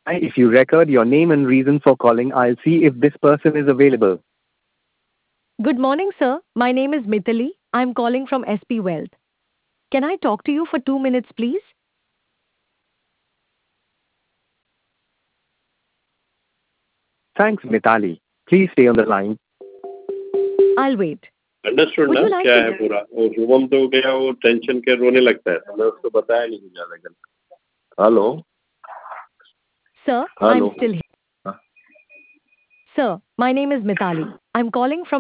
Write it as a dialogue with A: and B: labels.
A: If you record your name and reason for calling, I'll see if this person is available.
B: Good morning, sir. My name is Mithili. I'm calling from SP Wealth. Can I talk to you for 2 minutes, please?
A: Thanks, Mitali. Please stay on the line.
B: I'll wait.
C: Understood
B: Would
C: ना
B: you like
C: क्या
B: to?
C: है पूरा? वो शुभम तो गया, वो tension के रोने लगता है, तो मैं उसको बताया नहीं कुछ ज्यादा कर। Hello.
B: Sir, I'm
C: hello.
B: still here. Sir, my name is Mithali. I'm calling from